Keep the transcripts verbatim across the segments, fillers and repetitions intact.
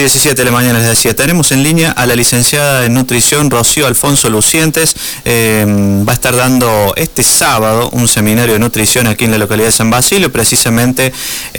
diecisiete de la mañana, les decía, tenemos en línea a la licenciada en nutrición Rocío Alfonso Lucientes. Eh, va a estar dando este sábado un seminario de nutrición aquí en la localidad de San Basilio, precisamente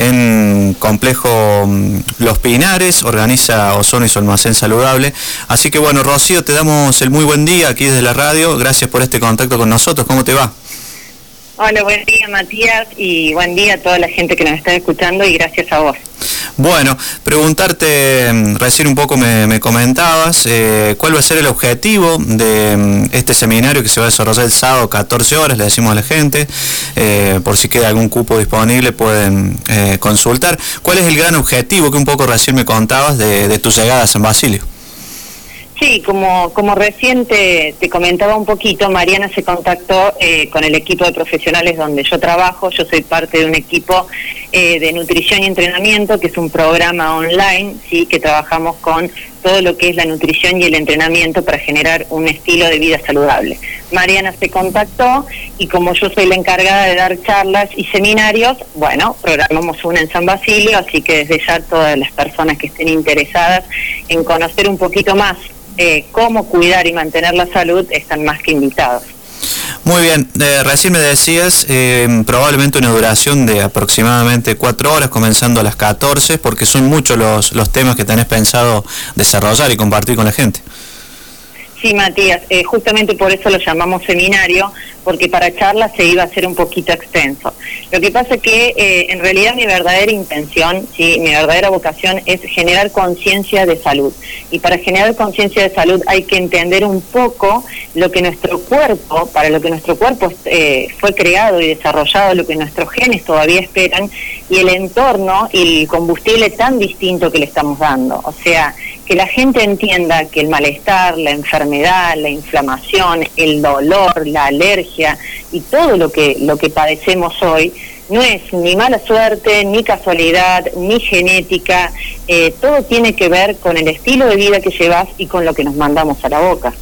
en Complejo Los Pinares, organiza Ozono y su Almacén Saludable. Así que bueno, Rocío, te damos el muy buen día aquí desde la radio, gracias por este contacto con nosotros, ¿cómo te va? Hola, buen día Matías y buen día a toda la gente que nos está escuchando y gracias a vos. Bueno, preguntarte, recién un poco me, me comentabas, eh, ¿cuál va a ser el objetivo de este seminario que se va a desarrollar el sábado catorce horas? Le decimos a la gente, eh, por si queda algún cupo disponible pueden eh, consultar. ¿Cuál es el gran objetivo que un poco recién me contabas de, de tu llegada a San Basilio? Sí, como, como recién te, te comentaba un poquito, Mariana se contactó eh, con el equipo de profesionales donde yo trabajo. Yo soy parte de un equipo eh, de nutrición y entrenamiento, que es un programa online, sí, que trabajamos con todo lo que es la nutrición y el entrenamiento para generar un estilo de vida saludable. Mariana se contactó y como yo soy la encargada de dar charlas y seminarios, bueno, programamos una en San Basilio, así que desde ya todas las personas que estén interesadas en conocer un poquito más Eh, cómo cuidar y mantener la salud están más que invitados. Muy bien, eh, recién me decías eh, probablemente una duración de aproximadamente cuatro horas, comenzando a las catorce, porque son muchos los, los temas que tenés pensado desarrollar y compartir con la gente. Sí, Matías, eh, justamente por eso lo llamamos seminario, porque para charlas se iba a hacer un poquito extenso. Lo que pasa es que eh, en realidad mi verdadera intención, sí, mi verdadera vocación es generar conciencia de salud. Y para generar conciencia de salud hay que entender un poco lo que nuestro cuerpo, para lo que nuestro cuerpo eh, fue creado y desarrollado, lo que nuestros genes todavía esperan, y el entorno y el combustible tan distinto que le estamos dando. O sea, que la gente entienda que el malestar, la enfermedad, la inflamación, el dolor, la alergia y todo lo que lo que padecemos hoy no es ni mala suerte, ni casualidad, ni genética. Eh, todo tiene que ver con el estilo de vida que llevas y con lo que nos mandamos a la boca.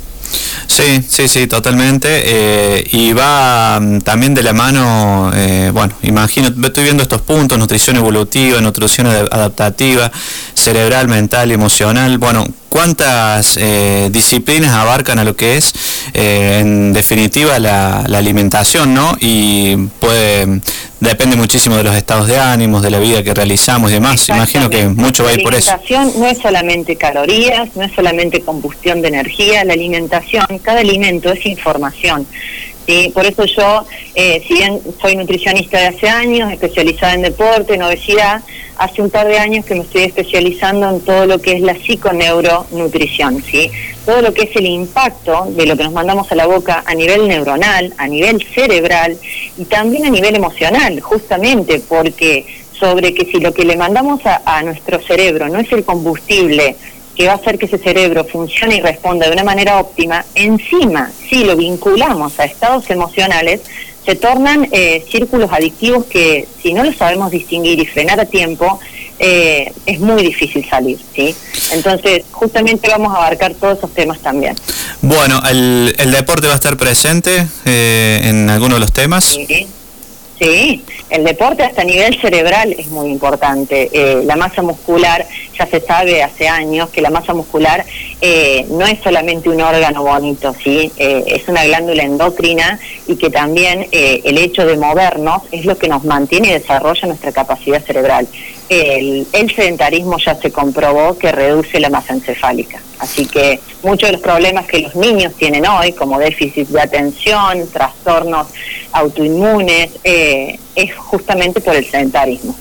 Sí, sí, sí, totalmente, eh, y va um, también de la mano, eh, bueno, imagino, estoy viendo estos puntos, nutrición evolutiva, nutrición adaptativa, cerebral, mental y emocional. Bueno, ¿cuántas eh, disciplinas abarcan a lo que es, eh, en definitiva, la, la alimentación, ¿no? Y puede, depende muchísimo de los estados de ánimos, de la vida que realizamos y demás. Imagino que mucho va a ir por eso. La alimentación no es solamente calorías, no es solamente combustión de energía. La alimentación, cada alimento es información. ¿Sí? Por eso yo, eh, si bien soy nutricionista de hace años, especializada en deporte, en obesidad, hace un par de años que me estoy especializando en todo lo que es la psiconeuronutrición, ¿sí? Todo lo que es el impacto de lo que nos mandamos a la boca a nivel neuronal, a nivel cerebral y también a nivel emocional, justamente porque sobre que si lo que le mandamos a, a nuestro cerebro no es el combustible que va a hacer que ese cerebro funcione y responda de una manera óptima, encima, si lo vinculamos a estados emocionales, se tornan eh, círculos adictivos que, si no los sabemos distinguir y frenar a tiempo, eh, es muy difícil salir, ¿sí? Entonces, justamente vamos a abarcar todos esos temas también. Bueno, ¿el, el deporte va a estar presente eh, en alguno de los temas? Sí. Sí, el deporte hasta a nivel cerebral es muy importante. Eh, la masa muscular, ya se sabe hace años que la masa muscular eh, no es solamente un órgano bonito, ¿sí? Eh, es una glándula endocrina y que también eh, el hecho de movernos es lo que nos mantiene y desarrolla nuestra capacidad cerebral. El, el sedentarismo ya se comprobó que reduce la masa encefálica. Así que muchos de los problemas que los niños tienen hoy, como déficit de atención, trastornos autoinmunes, eh, es justamente por el sedentarismo.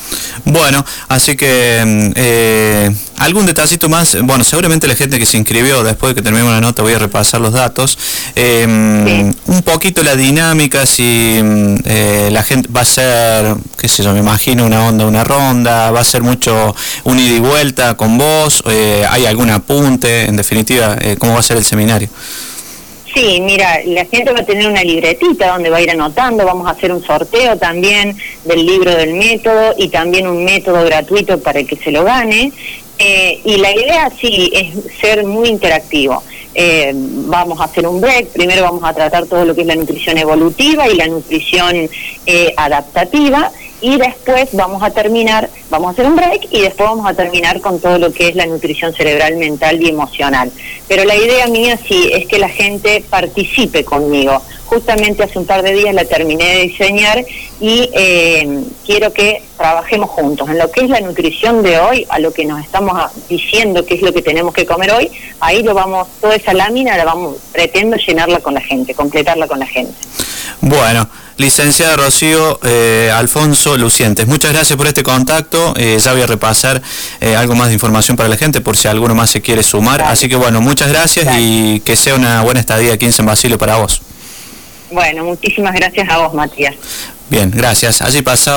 Bueno, así que eh, algún detallito más. Bueno, seguramente la gente que se inscribió, después de que terminemos la nota voy a repasar los datos, eh, sí. Un poquito la dinámica, si eh, la gente va a ser, qué sé yo, me imagino una onda, una ronda, va a ser mucho un ida y vuelta con vos, eh, hay algún apunte, en definitiva, eh, ¿cómo va a ser el seminario? Sí, mira, la gente va a tener una libretita donde va a ir anotando, vamos a hacer un sorteo también del libro del método y también un método gratuito para que se lo gane. Eh, y la idea, sí, es ser muy interactivo. Eh, vamos a hacer un break, primero vamos a tratar todo lo que es la nutrición evolutiva y la nutrición eh, adaptativa, y después vamos a terminar, vamos a hacer un break y después vamos a terminar con todo lo que es la nutrición cerebral, mental y emocional. Pero la idea mía sí es que la gente participe conmigo. Justamente hace un par de días la terminé de diseñar y eh, quiero que trabajemos juntos en lo que es la nutrición de hoy, a lo que nos estamos diciendo que es lo que tenemos que comer hoy. Ahí lo vamos, toda esa lámina la vamos, pretendo llenarla con la gente, completarla con la gente. Bueno, licenciada Rocío eh, Alfonso Lucientes, muchas gracias por este contacto. Eh, ya voy a repasar eh, algo más de información para la gente por si alguno más se quiere sumar. Gracias. Así que bueno, muchas gracias, gracias y que sea una buena estadía aquí en San Basilio para vos. Bueno, muchísimas gracias a vos, Matías. Bien, gracias. Allí pasaba